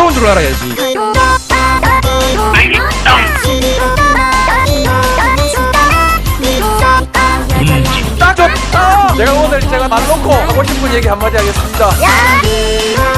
무서운 줄 알아야지. 딱 좋다. 제가 오늘 말 놓고 하고 싶은 얘기 한마디 하겠습니다.